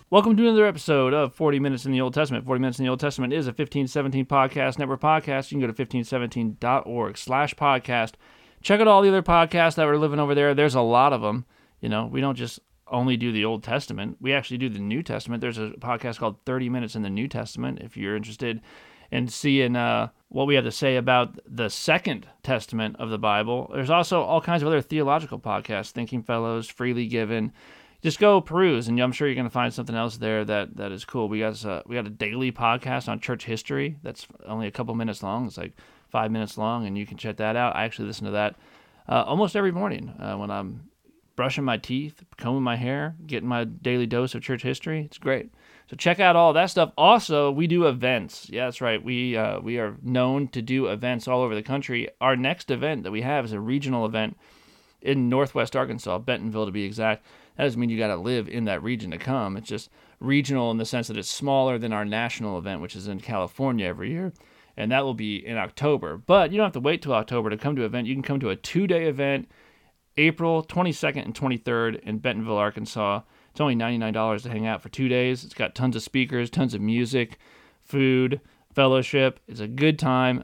Welcome to another episode of 40 Minutes in the Old Testament. 40 Minutes in the Old Testament is a 1517 podcast network podcast. You can go to 1517.org/podcast. Check out all the other podcasts that were living over there. There's a lot of them. You know, we don't just only do the Old Testament. We actually do the New Testament. There's a podcast called 30 Minutes in the New Testament if you're interested in seeing what we have to say about the Second Testament of the Bible. There's also all kinds of other theological podcasts, Thinking Fellows, Freely Given. Just go peruse, and I'm sure you're going to find something else there that is cool. We got a daily podcast on church history that's only a couple minutes long. It's like 5 minutes long, and you can check that out. I actually listen to that almost every morning when I'm brushing my teeth, combing my hair, getting my daily dose of church history. It's great. So check out all that stuff. Also, we do events. Yeah, that's right. We are known to do events all over the country. Our next event that we have is a regional event in Northwest Arkansas, Bentonville to be exact. That doesn't mean you got to live in that region to come. It's just regional in the sense that it's smaller than our national event, which is in California every year. And that will be in October. But you don't have to wait till October to come to an event. You can come to a 2-day event, April 22nd and 23rd in Bentonville, Arkansas. It's only $99 to hang out for 2 days. It's got tons of speakers, tons of music, food, fellowship. It's a good time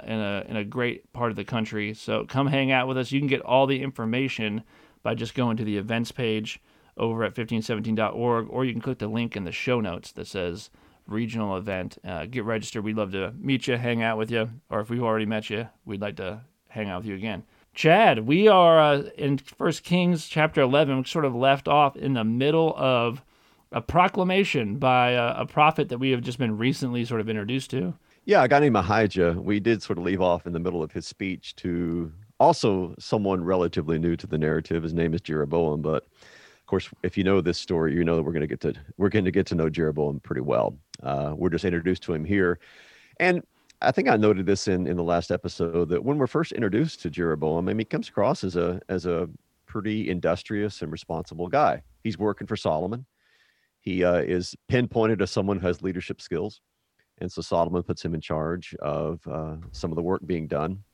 in a great part of the country. So come hang out with us. You can get all the information by just going to the events page over at 1517.org, or you can click the link in the show notes that says regional event. Get registered. We'd love to meet you, hang out with you, or if we've already met you, we'd like to hang out with you again. Chad, we are in 1 Kings chapter 11. We sort of left off in the middle of a proclamation by a prophet that we have just been recently sort of introduced to. Yeah, a guy named Ahijah. We did sort of leave off in the middle of his speech to also someone relatively new to the narrative. His name is Jeroboam, but of course, if you know this story, you know that we're going to get to know Jeroboam pretty well. We're just introduced to him here, and I think I noted this in the last episode that when we're first introduced to Jeroboam, I mean, he comes across as a pretty industrious and responsible guy. He's working for Solomon. He is pinpointed as someone who has leadership skills, and so Solomon puts him in charge of some of the work being done.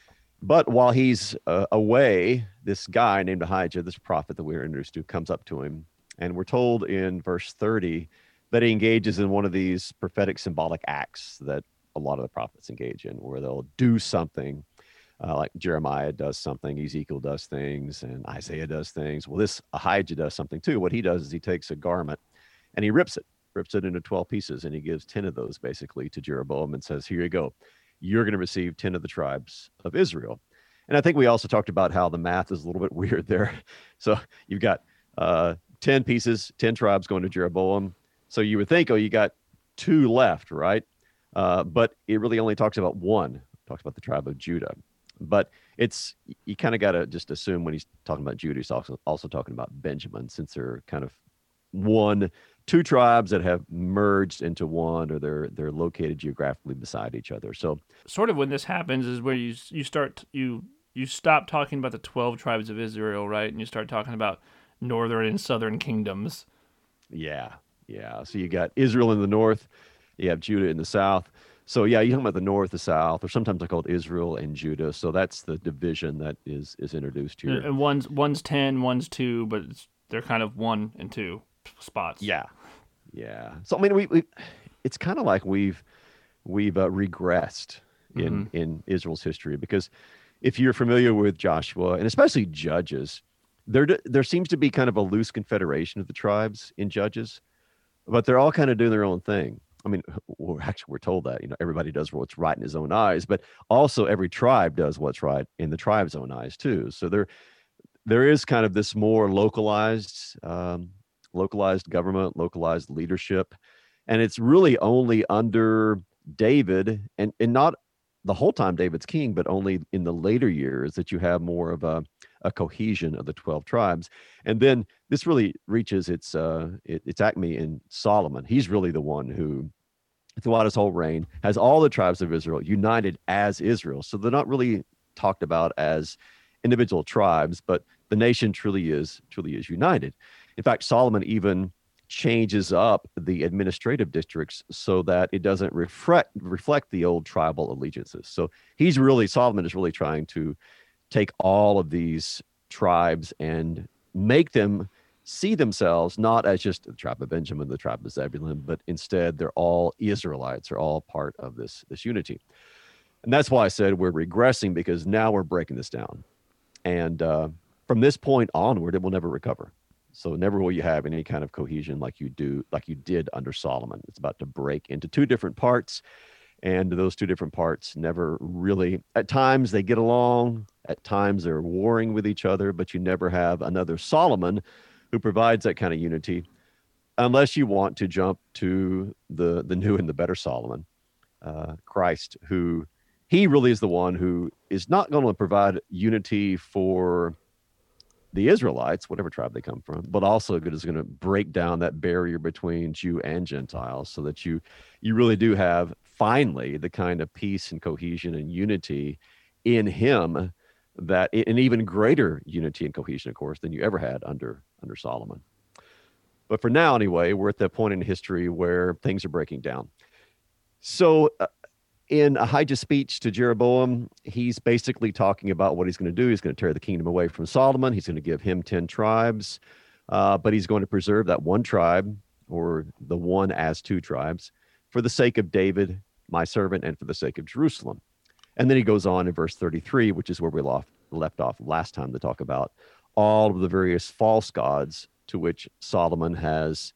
But while he's away, this guy named Ahijah, this prophet that we were introduced to, comes up to him. And we're told in verse 30 that he engages in one of these prophetic symbolic acts that a lot of the prophets engage in, where they'll do something like Jeremiah does something, Ezekiel does things, and Isaiah does things. Well, this Ahijah does something too. What he does is he takes a garment and he rips it into 12 pieces, and he gives 10 of those basically to Jeroboam and says, here you go. You're going to receive 10 of the tribes of Israel. And I think we also talked about how the math is a little bit weird there. So you've got 10 pieces, 10 tribes going to Jeroboam. So you would think, oh, you got 2 left, right? But it really only talks about one. It talks about the tribe of Judah. But you kind of got to just assume when he's talking about Judah, he's also talking about Benjamin, since they're kind of 2 tribes that have merged into one, or they're located geographically beside each other. So sort of when this happens is where you stop talking about the 12 tribes of Israel, right? And you start talking about northern and southern kingdoms. Yeah. So you got Israel in the north, you have Judah in the south. So yeah, you're talking about the north, the south, or sometimes they're called Israel and Judah. So that's the division that is introduced here. And one's 10, one's 2, but they're kind of 1 and 2 spots. Yeah. So I mean, we it's kind of like we've regressed in Israel's history, because if you're familiar with Joshua and especially Judges, there seems to be kind of a loose confederation of the tribes in Judges, but they're all kind of doing their own thing. I mean, we're told that, everybody does what's right in his own eyes, but also every tribe does what's right in the tribe's own eyes too. So there is kind of this more localized government, localized leadership. And it's really only under David, and not the whole time David's king, but only in the later years that you have more of a cohesion of the 12 tribes. And then this really reaches its acme in Solomon. He's really the one who, throughout his whole reign, has all the tribes of Israel united as Israel. So they're not really talked about as individual tribes, but the nation truly is united. In fact, Solomon even changes up the administrative districts so that it doesn't reflect the old tribal allegiances. So Solomon is really trying to take all of these tribes and make them see themselves not as just the tribe of Benjamin, the tribe of Zebulun, but instead they're all Israelites, are all part of this unity. And that's why I said we're regressing, because now we're breaking this down. And from this point onward, it will never recover. So never will you have any kind of cohesion like you did under Solomon. It's about to break into two different parts, and those two different parts never really, at times they get along, at times they're warring with each other, but you never have another Solomon who provides that kind of unity, unless you want to jump to the new and the better Solomon, Christ, who he really is the one who is not going to provide unity for the Israelites, whatever tribe they come from, but also is going to break down that barrier between Jew and Gentile, so that you really do have finally the kind of peace and cohesion and unity in him, that an even greater unity and cohesion, of course, than you ever had under Solomon. But for now, anyway, we're at that point in history where things are breaking down. So in Ahijah's speech to Jeroboam, he's basically talking about what he's going to do. He's going to tear the kingdom away from Solomon. He's going to give him 10 tribes, but he's going to preserve that one tribe, or the one as two tribes, for the sake of David, my servant, and for the sake of Jerusalem. And then he goes on in verse 33, which is where we left off last time, to talk about all of the various false gods to which Solomon has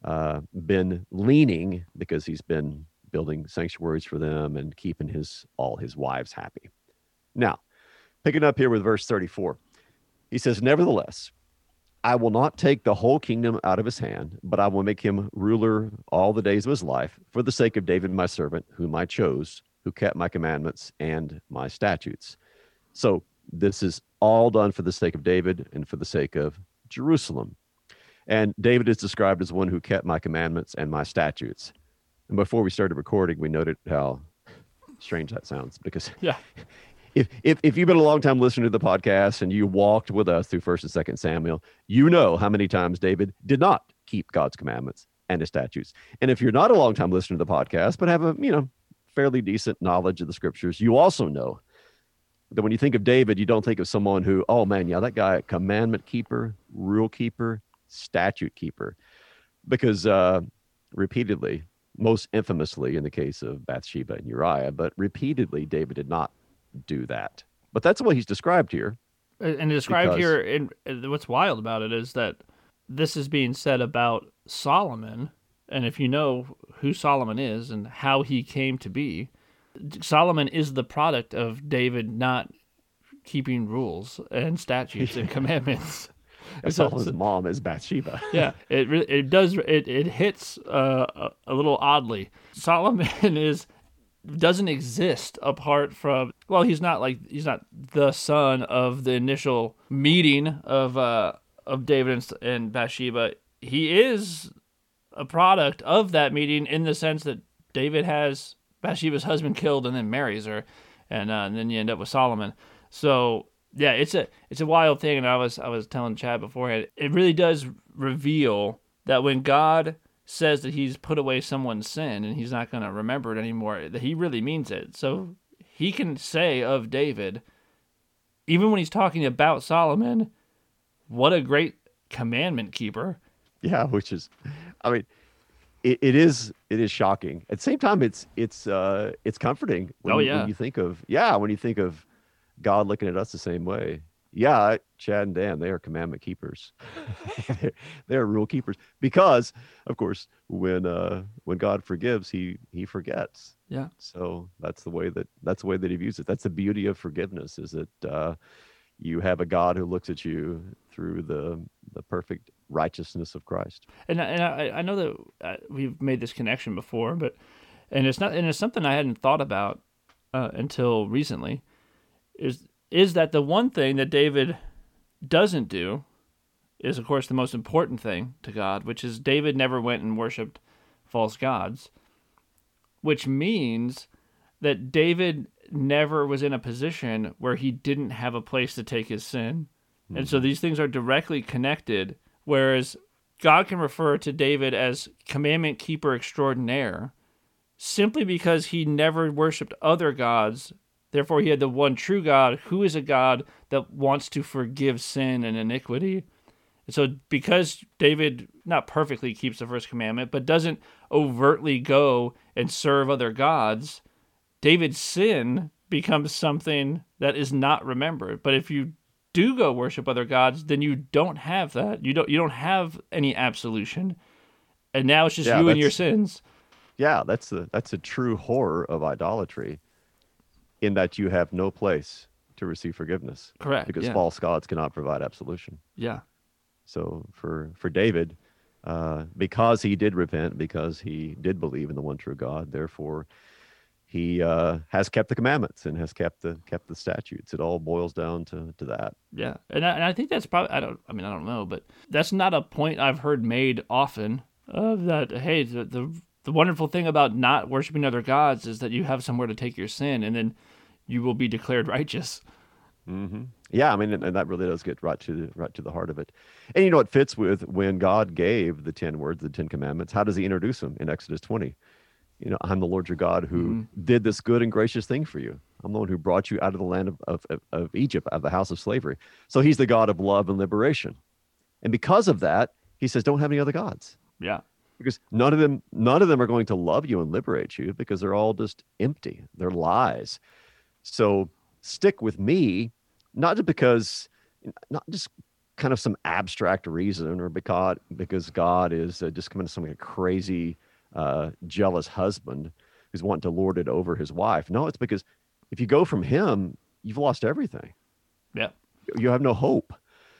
been leaning, because he's been building sanctuaries for them and keeping all his wives happy. Now, picking up here with verse 34, he says, nevertheless, I will not take the whole kingdom out of his hand, but I will make him ruler all the days of his life, for the sake of David my servant, whom I chose, who kept my commandments and my statutes. So this is all done for the sake of David and for the sake of Jerusalem. And David is described as one who kept my commandments and my statutes. And before we started recording, we noted how strange that sounds, because Yeah. if you've been a long time listener to the podcast and you walked with us through 1st and 2nd Samuel, you know how many times David did not keep God's commandments and his statutes. And if you're not a long time listener to the podcast, but have a fairly decent knowledge of the scriptures, you also know that when you think of David, you don't think of someone who, oh man, yeah, that guy, commandment keeper, rule keeper, statute keeper, because repeatedly, most infamously in the case of Bathsheba and Uriah, but repeatedly David did not do that. But that's what he's described here. And described here, and what's wild about it is that this is being said about Solomon. And if you know who Solomon is and how he came to be, Solomon is the product of David not keeping rules and statutes and commandments. And Solomon's mom is Bathsheba. Yeah, it hits a little oddly. Solomon doesn't exist apart from, well, he's not the son of the initial meeting of David and Bathsheba. He is a product of that meeting, in the sense that David has Bathsheba's husband killed and then marries her, and then you end up with Solomon. So yeah, it's a wild thing, and I was telling Chad beforehand, it really does reveal that when God says that he's put away someone's sin and he's not going to remember it anymore, that he really means it. So he can say of David, even when he's talking about Solomon, what a great commandment keeper. Yeah, which is, I mean, it is shocking. At the same time, it's comforting when you think of God looking at us the same way. Yeah, Chad and Dan, they are commandment keepers. they're rule keepers, because, of course, when God forgives, he forgets. Yeah. So that's the way that he views it. That's the beauty of forgiveness, is that you have a God who looks at you through the perfect righteousness of Christ. And I know that we've made this connection before, and it's something I hadn't thought about until recently. Is that the one thing that David doesn't do is, of course, the most important thing to God, which is David never went and worshipped false gods, which means that David never was in a position where he didn't have a place to take his sin. Mm-hmm. And so these things are directly connected, whereas God can refer to David as commandment keeper extraordinaire simply because he never worshipped other gods. Therefore, he had the one true God, who is a God that wants to forgive sin and iniquity. And so because David not perfectly keeps the first commandment, but doesn't overtly go and serve other gods, David's sin becomes something that is not remembered. But if you do go worship other gods, then you don't have that. You don't have any absolution. And now it's just Yeah, you and your sins. yeah, that's a true horror of idolatry, in that you have no place to receive forgiveness Correct. because Yeah. false gods cannot provide absolution. Yeah. So for David, because he did repent, because he did believe in the one true God, therefore he has kept the commandments and has kept the statutes. It all boils down to that. Yeah. And I think that's probably, I don't know, but that's not a point I've heard made often of that. Hey, the wonderful thing about not worshiping other gods is that you have somewhere to take your sin, and then you will be declared righteous. Hmm. Yeah, I mean, and that really does get right to the heart of it. And it fits with when God gave the 10 words, the 10 commandments. How does he introduce them in Exodus 20? I'm the Lord your God who did this good and gracious thing for you. I'm the one who brought you out of the land of Egypt, out of the house of slavery. So he's the God of love and liberation. And because of that, he says, don't have any other gods. Yeah. Because none of them are going to love you and liberate you, because they're all just empty. They're lies. So stick with me, not just kind of some abstract reason, or because God is just kind of some crazy, jealous husband who's wanting to lord it over his wife. No, it's because if you go from him, you've lost everything. Yeah. You have no hope.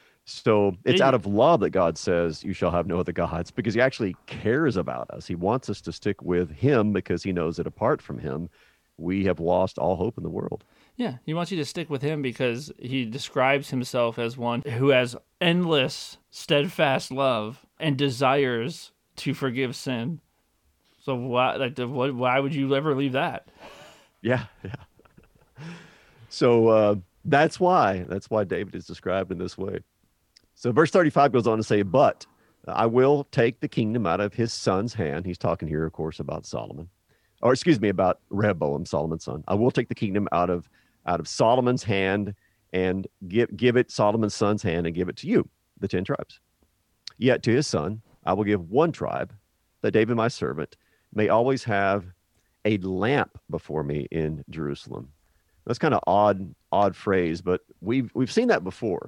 So it's out of love that God says you shall have no other gods, because he actually cares about us. He wants us to stick with him because he knows that apart from him, we have lost all hope in the world. Yeah, he wants you to stick with him because he describes himself as one who has endless, steadfast love and desires to forgive sin. So why would you ever leave that? Yeah, yeah. So that's why David is described in this way. So verse 35 goes on to say, but I will take the kingdom out of his son's hand. He's talking here, of course, about Solomon. Or excuse me, about Rehoboam, Solomon's son. I will take the kingdom out of Solomon's hand and give it Solomon's son's hand and give it to you, the 10 tribes. Yet to his son, I will give one tribe, that David, my servant, may always have a lamp before me in Jerusalem. That's kind of odd phrase, but we've seen that before.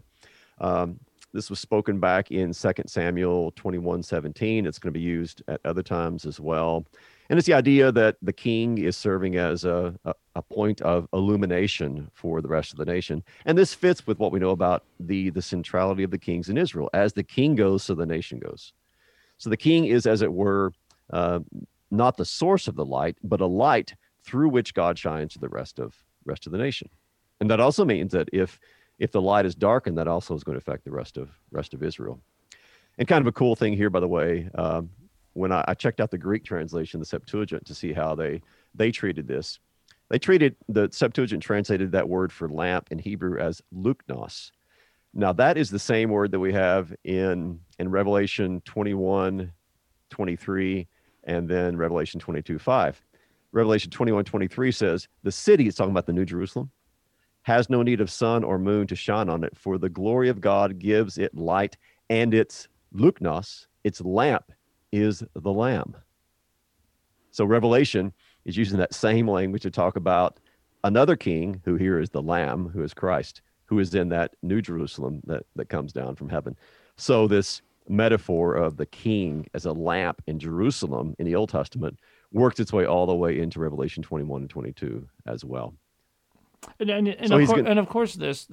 This was spoken back in 2 Samuel 21:17. It's going to be used at other times as well. And it's the idea that the king is serving as a point of illumination for the rest of the nation. And this fits with what we know about the centrality of the kings in Israel. As the king goes, so the nation goes. So the king is, as it were, not the source of the light, but a light through which God shines to the rest of the nation. And that also means that if the light is darkened, that also is going to affect the rest of Israel. And kind of a cool thing here, by the way, when I checked out the Greek translation, the Septuagint, to see how they treated this, the Septuagint translated that word for lamp in Hebrew as luknos. Now that is the same word that we have in Revelation 21:23, and then Revelation 22:5. Revelation 21:23 says, the city, it's talking about the New Jerusalem, has no need of sun or moon to shine on it, for the glory of God gives it light, and its luknos, its lamp, is the Lamb. So Revelation is using that same language to talk about another king, who here is the Lamb, who is Christ, who is in that New Jerusalem that comes down from heaven. So this metaphor of the king as a lamp in Jerusalem in the Old Testament works its way all the way into Revelation 21 and 22 as well. And of course, this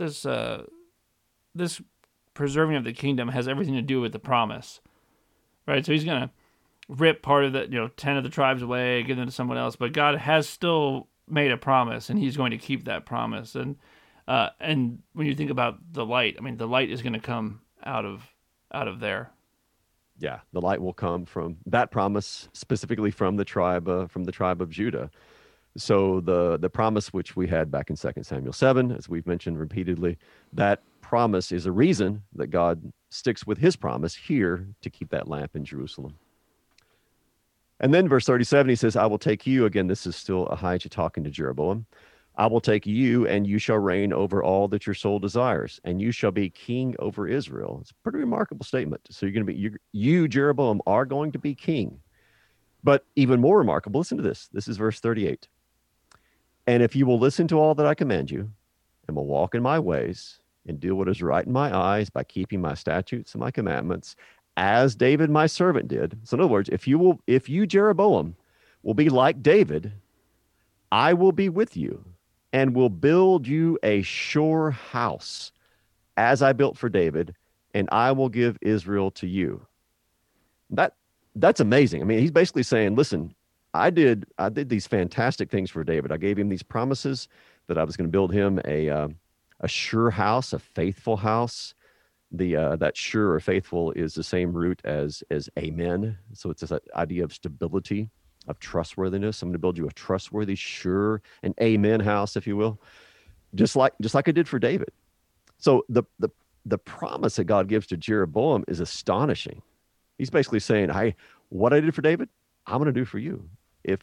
preserving of the kingdom has everything to do with the promise, right? So he's going to rip part of the 10 of the tribes away, give them to someone else, but God has still made a promise, and he's going to keep that promise. And when you think about the light, I mean, the light is going to come out of there. Yeah, the light will come from that promise, specifically from the tribe of Judah. So the promise which we had back in 2 Samuel 7, as we've mentioned repeatedly, that promise is a reason that God sticks with his promise here to keep that lamp in Jerusalem. And then verse 37, he says, I will take you, again, this is still Ahijah talking to Jeroboam, I will take you, and you shall reign over all that your soul desires, and you shall be king over Israel. It's a pretty remarkable statement. So you're going to be, you, Jeroboam, are going to be king. But even more remarkable, listen to this. This is verse 38. And if you will listen to all that I command you, and will walk in my ways, and do what is right in my eyes by keeping my statutes and my commandments, as David my servant did. So in other words, if you, Jeroboam, will be like David, I will be with you and will build you a sure house as I built for David, and I will give Israel to you. That's amazing. I mean, he's basically saying, listen, I did these fantastic things for David. I gave him these promises that I was going to build him a sure house, a faithful house. That sure or faithful is the same root as amen. So it's this idea of stability, of trustworthiness. I'm going to build you a trustworthy, sure, an amen house, if you will, just like I did for David. So the promise that God gives to Jeroboam is astonishing. He's basically saying, "Hey, what I did for David, I'm going to do for you. If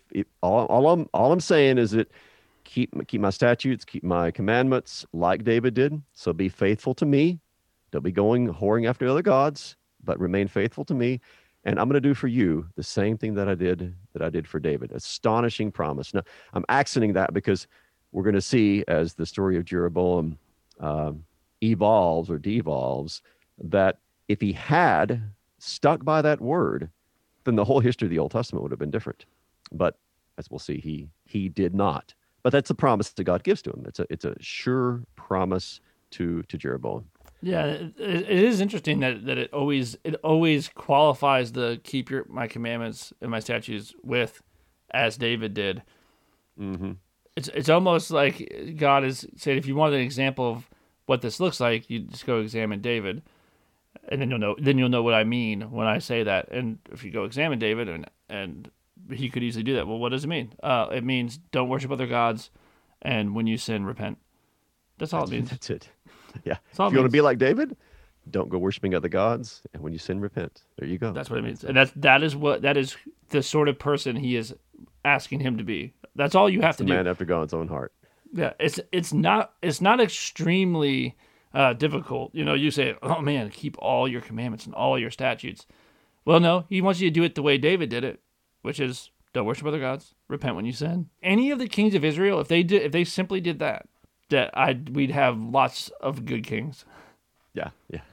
all I'm saying is that keep my statutes, keep my commandments, like David did. So be faithful to me. Don't be whoring after other gods, but remain faithful to me. And I'm going to do for you the same thing that I did for David." Astonishing promise. Now, I'm accenting that because we're going to see as the story of Jeroboam evolves or devolves, that if he had stuck by that word, then the whole history of the Old Testament would have been different. But as we'll see, he did not. But that's the promise that God gives to him. It's a sure promise to Jeroboam. Yeah, it is interesting that it always qualifies the keep my commandments and my statutes with, as David did. Mm-hmm. It's almost like God is saying, if you want an example of what this looks like, you just go examine David, and then you'll know what I mean when I say that. And if you go examine David, and he could easily do that. Well, what does it mean? It means don't worship other gods, and when you sin, repent. That's all it means. That's it. Yeah. If you want to be like David, don't go worshiping other gods, and when you sin, repent. There you go. That's what it means, and that is the sort of person he is asking him to be. That's all you have to do. Man after God's own heart. Yeah, it's not extremely difficult. You know, you say, "Oh man, keep all your commandments and all your statutes." Well, no, he wants you to do it the way David did it, which is don't worship other gods, repent when you sin. Any of the kings of Israel, if they simply did that, we'd have lots of good kings. Yeah.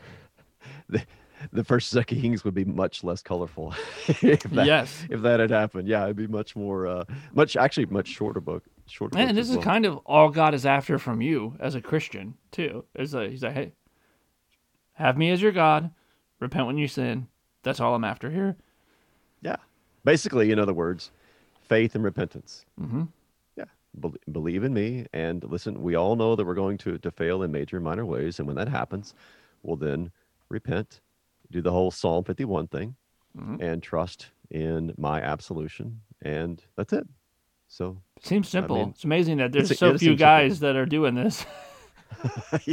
The first and second Kings would be much less colorful if that had happened. Yeah, it'd be much more, much shorter book. And this is kind of all God is after from you as a Christian too. He's like, hey, have me as your God, repent when you sin. That's all I'm after here. Yeah, basically, in other words, faith and repentance. Mm-hmm. Yeah, believe in me, and listen. We all know that we're going to fail in major and minor ways, and when that happens, we'll then repent. Do the whole Psalm 51 thing, mm-hmm. and trust in my absolution, and that's it. So seems simple. I mean, it's amazing that there's so few guys that are doing this. Yeah,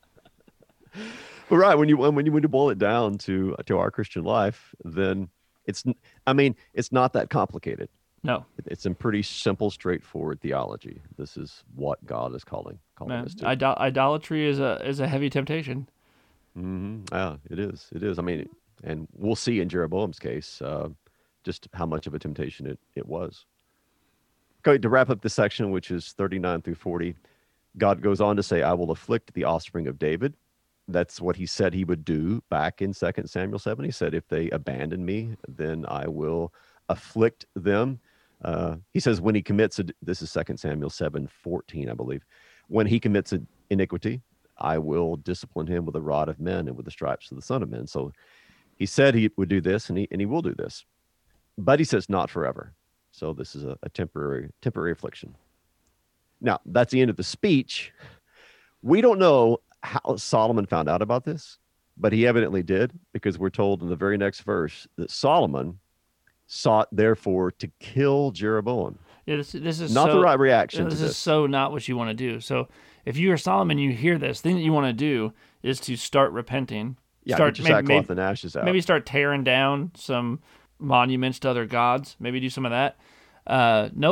but right when you boil it down to our Christian life, then it's not that complicated. No, it's a pretty simple, straightforward theology. This is what God is calling us to. Idolatry is a heavy temptation. Mm-hmm. Yeah, it is. I mean, and we'll see in Jeroboam's case just how much of a temptation it was. Okay, to wrap up this section, which is 39 through 40, God goes on to say, I will afflict the offspring of David. That's what he said he would do back in 2 Samuel 7. He said, if they abandon me, then I will afflict them. He says when he commits, this is 2 Samuel 7:14, I believe. When he commits an iniquity, I will discipline him with the rod of men and with the stripes of the Son of Men. So he said he would do this, and he will do this. But he says not forever. So this is a temporary affliction. Now, that's the end of the speech. We don't know how Solomon found out about this, but he evidently did, because we're told in the very next verse that Solomon sought, therefore, to kill Jeroboam. Yeah, this is not the right reaction. This is so not what you want to do. So if you are Solomon, you hear this, thing that you want to do is to start repenting. Yeah, get your sackcloth and ashes out. Maybe start tearing down some monuments to other gods. Maybe do some of that. Nope.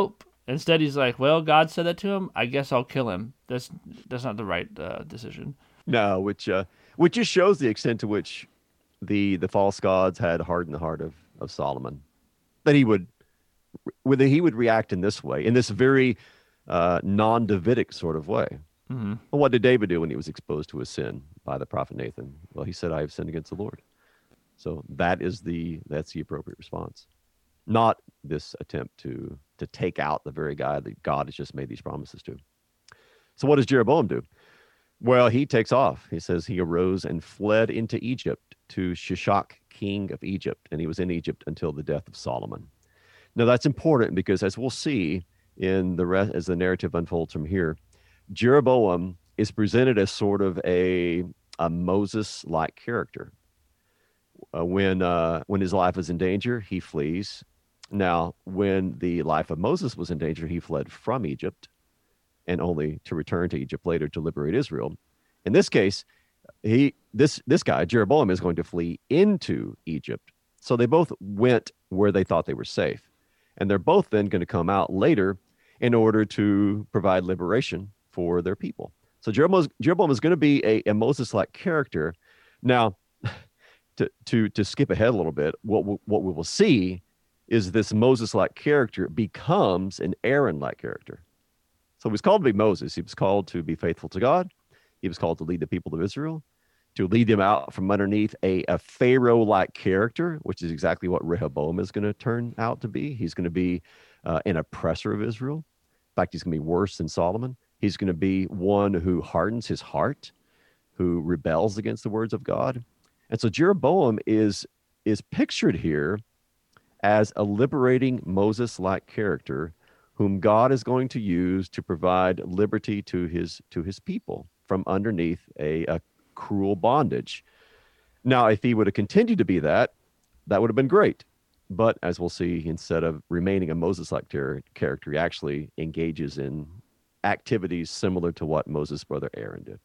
Instead, he's like, "Well, God said that to him. I guess I'll kill him." That's not the right decision. No, which just shows the extent to which the false gods had hardened the heart of Solomon, that he would whether he would react in this way, in this very non-Davidic sort of way. Hmm. Well, what did David do when he was exposed to his sin by the prophet Nathan? Well, he said, "I have sinned against the Lord." So that's the appropriate response, not this attempt to take out the very guy that God has just made these promises to. So what does Jeroboam do? Well, he takes off. He says he arose and fled into Egypt to Shishak, king of Egypt, and he was in Egypt until the death of Solomon. Now that's important because, as we'll see in the rest, as the narrative unfolds from here, Jeroboam is presented as sort of a Moses-like character. When his life is in danger, he flees. Now, when the life of Moses was in danger, he fled from Egypt, and only to return to Egypt later to liberate Israel. In this case, this guy Jeroboam is going to flee into Egypt. So they both went where they thought they were safe, and they're both then going to come out later in order to provide liberation for their people. So Jeroboam is going to be a Moses-like character. Now, to skip ahead a little bit, what we will see is this Moses-like character becomes an Aaron-like character. So he was called to be Moses. He was called to be faithful to God. He was called to lead the people of Israel, to lead them out from underneath a Pharaoh-like character, which is exactly what Rehoboam is going to turn out to be. He's going to be an oppressor of Israel. In fact, he's going to be worse than Solomon. He's going to be one who hardens his heart, who rebels against the words of God. And so Jeroboam is pictured here as a liberating Moses-like character whom God is going to use to provide liberty to his people from underneath a cruel bondage. Now, if he would have continued to be that would have been great. But as we'll see, instead of remaining a Moses-like character, he actually engages in activities similar to what Moses' brother Aaron did.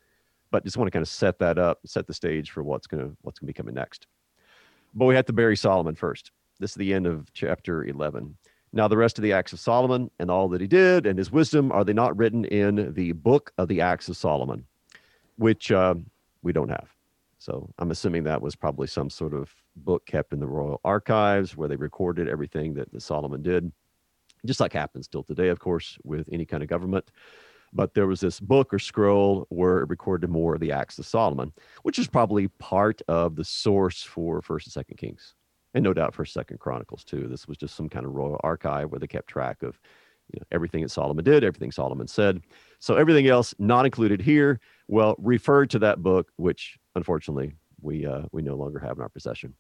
But just want to kind of set that up, set the stage for what's going to be coming next. But we have to bury Solomon first. This is the end of chapter 11. Now, the rest of the acts of Solomon and all that he did and his wisdom, are they not written in the book of the Acts of Solomon, which we don't have. So I'm assuming that was probably some sort of book kept in the royal archives where they recorded everything that Solomon did, just like happens still today, of course, with any kind of government. But there was this book or scroll where it recorded more of the Acts of Solomon, which is probably part of the source for 1st and 2nd Kings. And no doubt 1st, 2nd Chronicles too. This was just some kind of royal archive where they kept track of everything that Solomon did, everything Solomon said. So everything else not included here, well, referred to that book, which unfortunately we no longer have in our possession.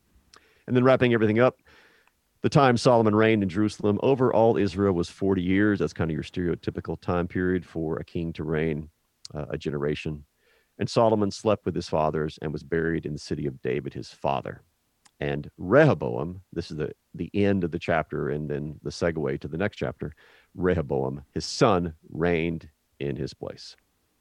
And then wrapping everything up, the time Solomon reigned in Jerusalem over all Israel was 40 years. That's kind of your stereotypical time period for a king to reign a generation. And Solomon slept with his fathers and was buried in the city of David, his father. And Rehoboam, this is the end of the chapter and then the segue to the next chapter, Rehoboam, his son, reigned in his place.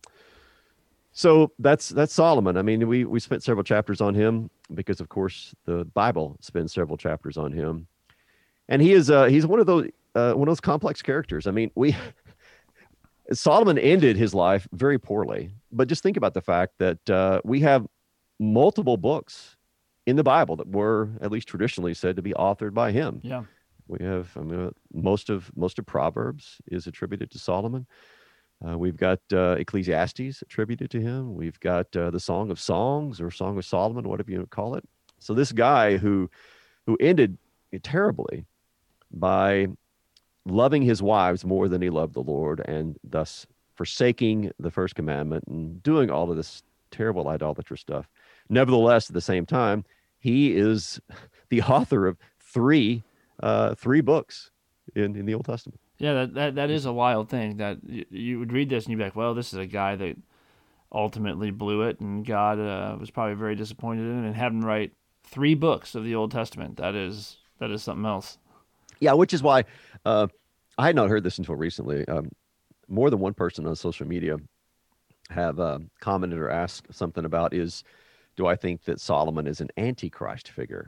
So that's Solomon. I mean, we spent several chapters on him because, of course, the Bible spends several chapters on him. And he's one of those complex characters. I mean, Solomon ended his life very poorly, but just think about the fact that we have multiple books in the Bible that were at least traditionally said to be authored by him. Yeah. We have, most of Proverbs is attributed to Solomon. We've got Ecclesiastes attributed to him. We've got the Song of Songs or Song of Solomon, whatever you call it. So this guy who ended terribly by loving his wives more than he loved the Lord, and thus forsaking the first commandment and doing all of this terrible idolatrous stuff. Nevertheless, at the same time, he is the author of three books in the Old Testament. Yeah, that is a wild thing that you would read this and you'd be like, well, this is a guy that ultimately blew it, and God was probably very disappointed in it, and had him write 3 books of the Old Testament. That is something else. Yeah, which is why I had not heard this until recently. More than one person on social media have commented or asked something about do I think that Solomon is an antichrist figure?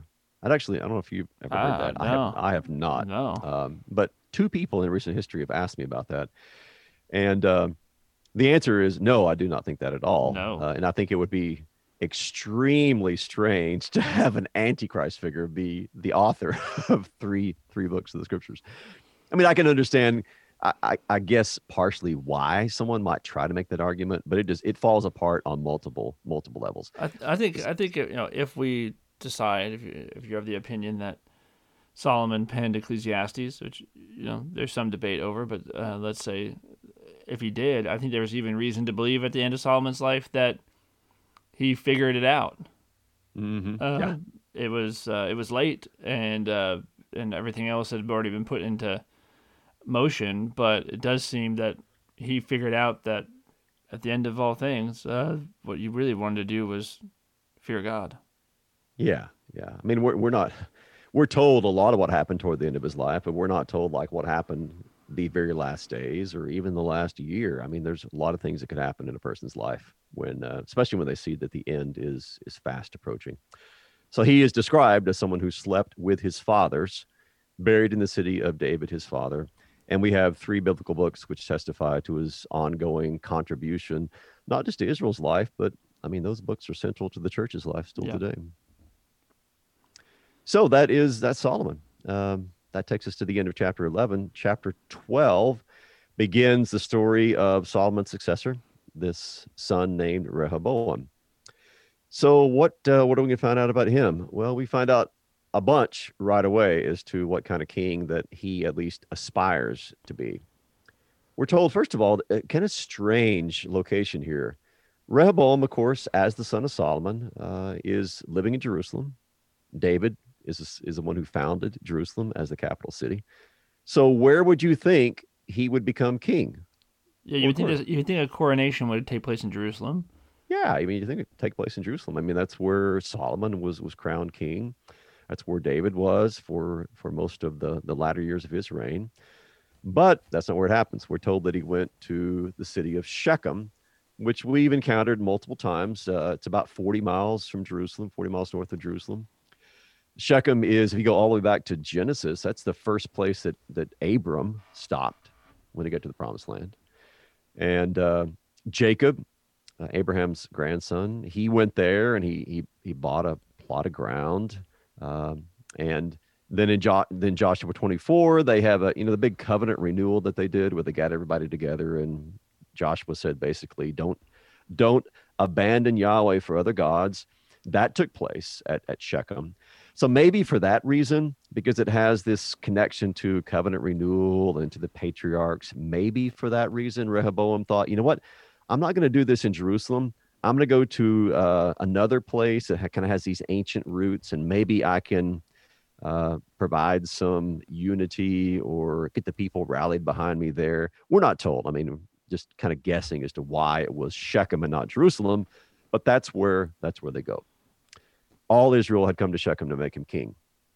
I don't know if you've ever heard that. No, I have not. no, But two people in recent history have asked me about that. And the answer is no, I do not think that at all. no. And I think it would be extremely strange to have an antichrist figure be the author of three books of the scriptures. I mean, I can understand, I guess, partially why someone might try to make that argument, but it falls apart on multiple levels. I think if we decide, if you're of the opinion that Solomon penned Ecclesiastes, which there's some debate over, but let's say if he did, I think there was even reason to believe at the end of Solomon's life that he figured it out. Mm-hmm. Yeah. It was late, and everything else had already been put into motion, but it does seem that he figured out that at the end of all things, what you really wanted to do was fear God. Yeah. I mean, we're told a lot of what happened toward the end of his life, but we're not told like what happened the very last days or even the last year. I mean, there's a lot of things that could happen in a person's life when, especially when they see that the end is fast approaching. So he is described as someone who slept with his fathers, buried in the city of David, his father. And we have three biblical books which testify to his ongoing contribution, not just to Israel's life, but I mean, those books are central to the church's life still today. So that's Solomon. That takes us to the end of chapter 11. Chapter 12 begins the story of Solomon's successor, this son named Rehoboam. So what are we going to find out about him? Well, we find out a bunch right away as to what kind of king that he at least aspires to be. We're told, first of all, kind of strange location here. Rehoboam, of course, as the son of Solomon, is living in Jerusalem. David is the one who founded Jerusalem as the capital city. So where would you think he would become king? Yeah, you think a coronation would take place in Jerusalem? Yeah, I mean, you think it would take place in Jerusalem. I mean, that's where Solomon was crowned king. That's where David was for most of the latter years of his reign. But that's not where it happens. We're told that he went to the city of Shechem, which we've encountered multiple times. It's about 40 miles from Jerusalem, 40 miles north of Jerusalem. Shechem is, if you go all the way back to Genesis, that's the first place that Abram stopped when he got to the promised land. And Jacob, Abraham's grandson, he went there and he bought a plot of ground. And then in Joshua 24, they have the big covenant renewal that they did where they got everybody together. And Joshua said, basically, don't abandon Yahweh for other gods. That took place at Shechem. So maybe for that reason, because it has this connection to covenant renewal and to the patriarchs, maybe for that reason, Rehoboam thought, you know what, I'm not going to do this in Jerusalem. I'm going to go to another place that kind of has these ancient roots, and maybe I can provide some unity or get the people rallied behind me there. We're not told. I mean, just kind of guessing as to why it was Shechem and not Jerusalem, but that's where they go. All Israel had come to Shechem to make him king.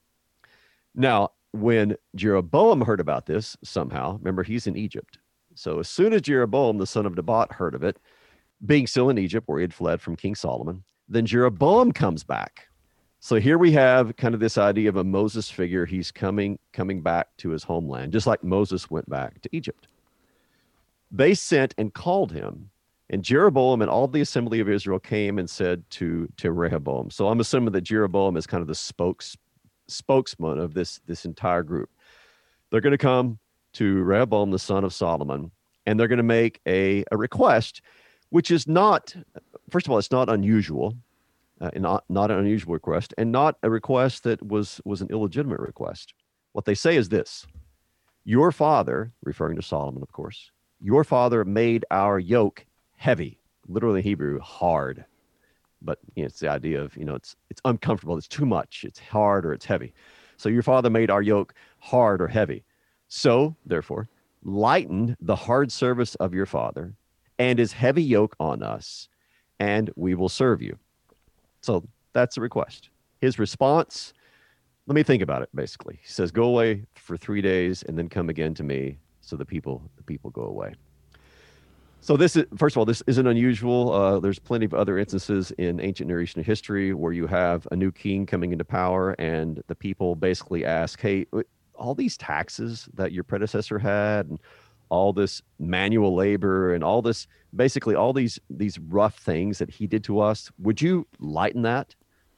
Now, when Jeroboam heard about this somehow, remember, he's in Egypt. So as soon as Jeroboam, the son of Nebat, heard of it, being still in Egypt where he had fled from King Solomon, then Jeroboam comes back. So here we have kind of this idea of a Moses figure. He's coming back to his homeland, just like Moses went back to Egypt. They sent and called him. And Jeroboam and all the assembly of Israel came and said to Rehoboam. So I'm assuming that Jeroboam is kind of the spokesman of this entire group. They're going to come to Rehoboam, the son of Solomon, and they're going to make a request, which is not, first of all, it's not unusual, not an unusual request, and not a request that was an illegitimate request. What they say is this: your father, referring to Solomon, of course, your father made our yoke heavy, literally in Hebrew, hard. But it's the idea of, it's uncomfortable, it's too much, it's hard or it's heavy. So your father made our yoke hard or heavy. So, therefore, lighten the hard service of your father and his heavy yoke on us, and we will serve you. So that's the request. His response, let me think about it, basically. He says, go away for 3 days and then come again to me. So the people go away. So this is, first of all, this isn't unusual. There's plenty of other instances in ancient Near Eastern history where you have a new king coming into power, and the people basically ask, "Hey, all these taxes that your predecessor had, and all this manual labor, and all this, basically all these rough things that he did to us, would you lighten that?"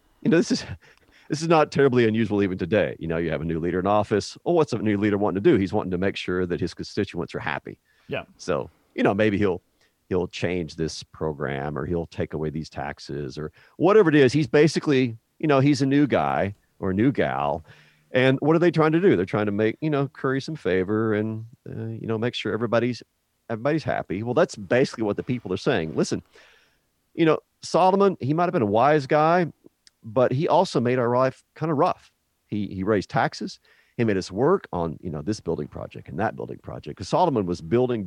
This is not terribly unusual even today. You have a new leader in office. Oh, what's a new leader wanting to do? He's wanting to make sure that his constituents are happy. Yeah. So, maybe he'll change this program, or he'll take away these taxes, or whatever it is. He's basically, he's a new guy or a new gal. And what are they trying to do? They're trying to make, curry some favor and, make sure everybody's happy. Well, that's basically what the people are saying. Listen, Solomon, he might have been a wise guy, but he also made our life kind of rough. He raised taxes. He made us work on, this building project and that building project. Because Solomon was building.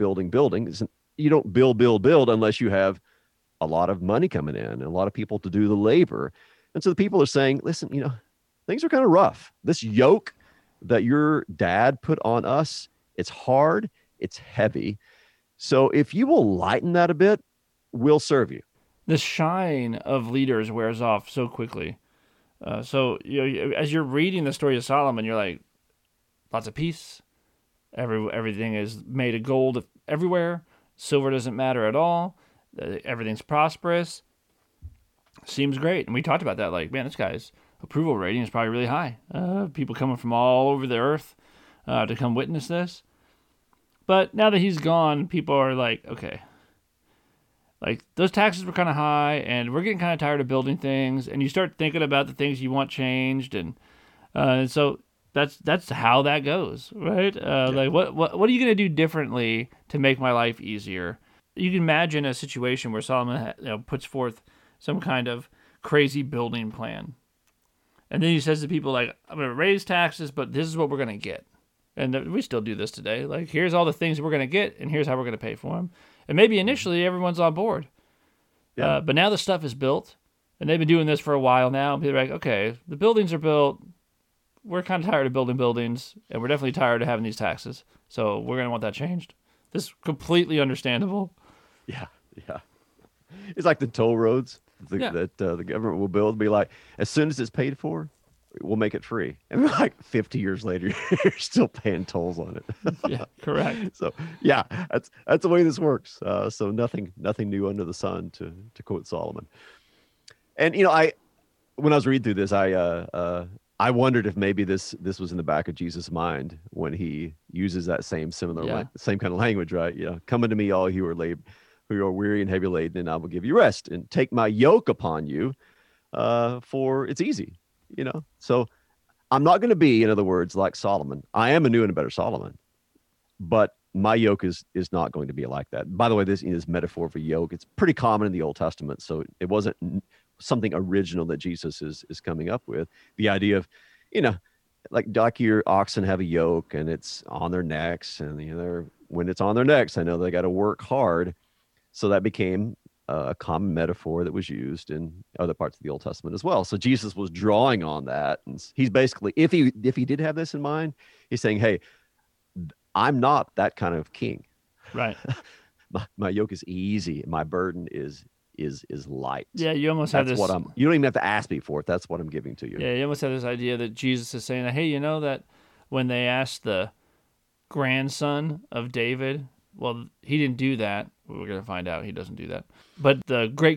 You don't build unless you have a lot of money coming in and a lot of people to do the labor. And so the people are saying, listen, things are kind of rough. This yoke that your dad put on us, it's hard, it's heavy. So if you will lighten that a bit, we'll serve you. The shine of leaders wears off so quickly. So as you're reading the story of Solomon, you're like, lots of peace. Everything is made of gold everywhere. Silver doesn't matter at all. Everything's prosperous. Seems great. And we talked about that. Like, man, this guy's approval rating is probably really high. People coming from all over the earth to come witness this. But now that he's gone, people are like, okay. Like, those taxes were kind of high, and we're getting kind of tired of building things. And you start thinking about the things you want changed. And so that's how that goes, right? Like, what are you going to do differently to make my life easier? You can imagine a situation where Solomon puts forth some kind of crazy building plan. And then he says to people, like, I'm going to raise taxes, but this is what we're going to get. And we still do this today. Like, here's all the things we're going to get, and here's how we're going to pay for them. And maybe initially everyone's on board. Yeah. But now the stuff is built, and they've been doing this for a while now. And people are like, okay, the buildings are built. We're kind of tired of building buildings, and we're definitely tired of having these taxes. So we're going to want that changed. This is completely understandable. Yeah. It's like the toll roads that the government will build. Be like, as soon as it's paid for, we'll make it free. And like 50 years later, you're still paying tolls on it. Yeah, correct. So yeah, that's the way this works. So nothing new under the sun, to quote Solomon. And when I was reading through this, I wondered if maybe this was in the back of Jesus' mind when he uses that same kind of language, right? Come unto me, all you who are weary and heavy laden, and I will give you rest. And take my yoke upon you, for it's easy. So I'm not going to be, in other words, like Solomon. I am a new and a better Solomon, but my yoke is not going to be like that. By the way, this is metaphor for yoke. It's pretty common in the Old Testament, so it wasn't something original that Jesus is coming up with. The idea of, like your oxen have a yoke and it's on their necks, and when it's on their necks, I know they got to work hard. So that became a common metaphor that was used in other parts of the Old Testament as well. So Jesus was drawing on that, and he's basically, if he did have this in mind, he's saying, "Hey, I'm not that kind of king. Right. my yoke is easy. My burden is light." Yeah, you almost have this. You don't even have to ask me for it. That's what I'm giving to you. Yeah, you almost have this idea that Jesus is saying, "Hey, that when they asked the grandson of David, well, he didn't do that. We're going to find out he doesn't do that. But the great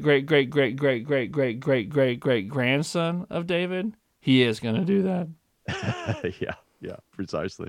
grandson of David, he is going to do that." Yeah, precisely.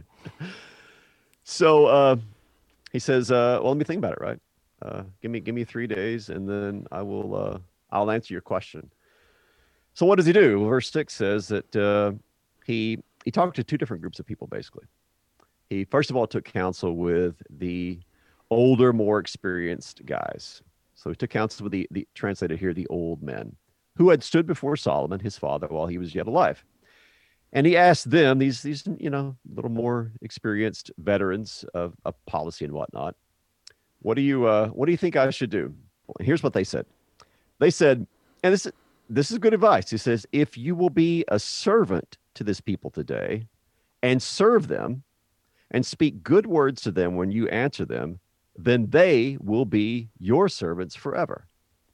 So he says, well, let me think about it, right? Give me 3 days, and then I'll answer your question. So what does he do? Verse 6 says that he talked to two different groups of people, basically. He, first of all, took counsel with the older, more experienced guys. So he took counsel with the translated here, the old men, who had stood before Solomon, his father, while he was yet alive. And he asked them, these little more experienced veterans of policy and whatnot, what do you think I should do? Well, here's what they said. They said, and this is good advice. He says, if you will be a servant to this people today and serve them and speak good words to them when you answer them, then they will be your servants forever.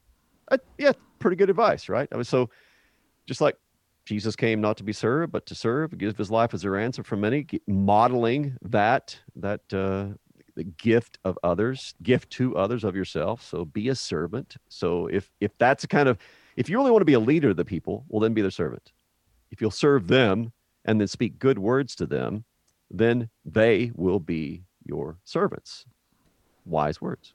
Yeah, pretty good advice, right? I mean, so just like Jesus came not to be served, but to serve, give his life as a ransom for many, modeling that the gift of others, gift to others of yourself. So be a servant. So if that's a kind of, if you really want to be a leader of the people, well, then be their servant. If you'll serve them and then speak good words to them, then they will be your servants. Wise words.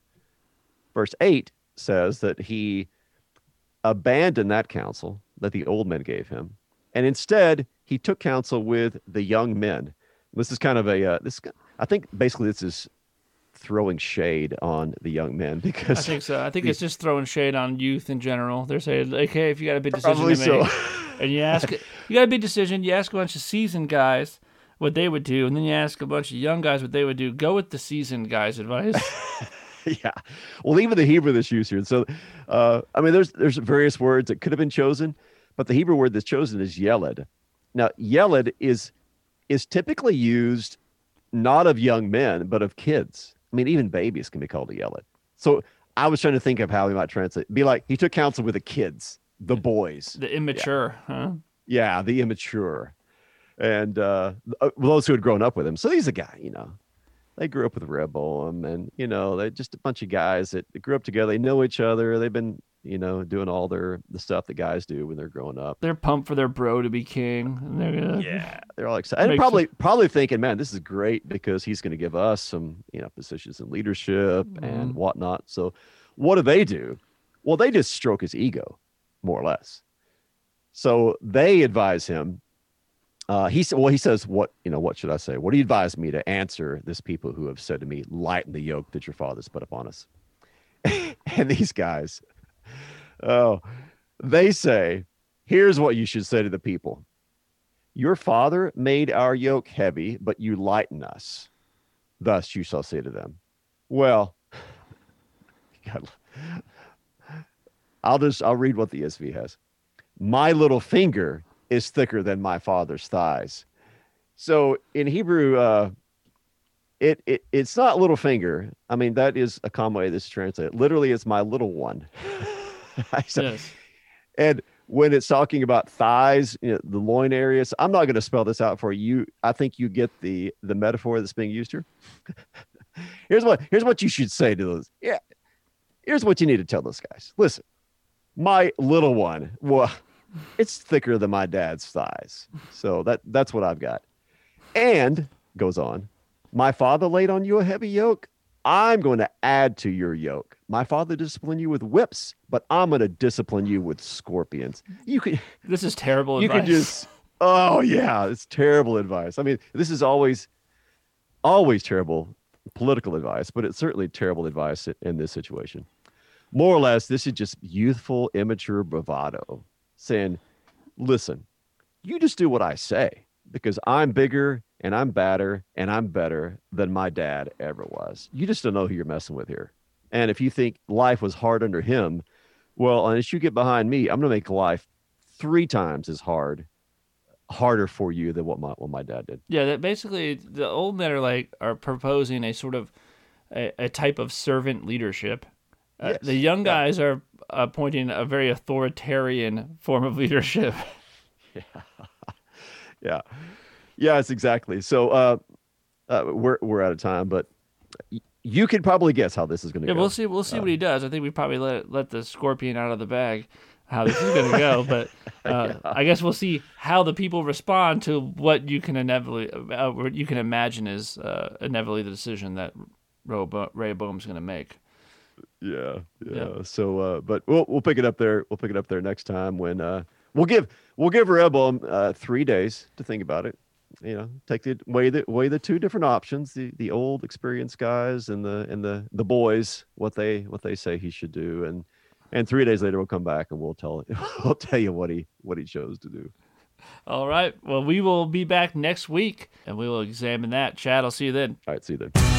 Verse 8 says that he abandoned that counsel that the old men gave him, and instead he took counsel with the young men. This is kind of I think basically this is throwing shade on the young men, because I think so. I think it's just throwing shade on youth in general. They're saying, like, hey, if you got a big decision to make, and you got a big decision, you ask a bunch of seasoned guys what they would do, and then you ask a bunch of young guys what they would do. Go with the seasoned guys' advice. Yeah. Well, even the Hebrew that's used here. So, I mean, there's various words that could have been chosen, but the Hebrew word that's chosen is yeled. Now, yeled is typically used not of young men, but of kids. I mean, even babies can be called a yeled. So I was trying to think of how we might translate. Be like, he took counsel with the kids, the boys. The immature, huh? Yeah, the immature. And those who had grown up with him. So he's a guy, they grew up with Rehoboam, and they're just a bunch of guys that grew up together. They know each other. They've been doing all the stuff that guys do when they're growing up. They're pumped for their bro to be king, and they're gonna they're all excited, and probably thinking, man, this is great because he's going to give us some positions in leadership and whatnot. So what do? Well, they just stroke his ego, more or less. So they advise him. He says, what should I say? What do you advise me to answer this people who have said to me, lighten the yoke that your fathers put upon us? And these guys, they say, here's what you should say to the people. Your father made our yoke heavy, but you lighten us. Thus you shall say to them, well, I'll read what the ESV has. My little finger is thicker than my father's thighs. So in Hebrew, it's not little finger. I mean, that is a common way this is translated. Literally, it's my little one. Yes. And when it's talking about thighs, the loin areas, I'm not going to spell this out for you. I think you get the metaphor that's being used here. Here's what you should say to those. Yeah. Here's what you need to tell those guys. Listen, my little one, well, it's thicker than my dad's thighs. So that's what I've got. And goes on, my father laid on you a heavy yoke. I'm going to add to your yoke. My father disciplined you with whips, but I'm going to discipline you with scorpions. This is terrible advice. You could just, oh yeah, it's terrible advice. I mean, this is always terrible political advice, but it's certainly terrible advice in this situation. More or less, this is just youthful, immature bravado, saying, listen, you just do what I say, because I'm bigger and I'm badder and I'm better than my dad ever was. You just don't know who you're messing with here. And if you think life was hard under him, well, unless you get behind me, I'm going to make life 3 times as harder for you than what my dad did. Yeah, that basically the old men are proposing a sort of a type of servant leadership. Yes. The young guys are appointing a very authoritarian form of leadership. Yeah. Yes, exactly. So we're out of time, but you can probably guess how this is going to go. We'll see what he does. I think we probably let the scorpion out of the bag, how this is going to go. But I guess we'll see how the people respond to what you can imagine is inevitably the decision that Rehoboam's going to make. Yeah. So, but we'll pick it up there. We'll pick it up there next time when we'll give Rehoboam 3 days to think about it. Weigh the 2 different options: the old experienced guys and the boys, what they say he should do, and 3 days later we'll come back and we'll tell you what he chose to do. All right. Well, we will be back next week and we will examine that. Chad, I'll see you then. All right. See you then.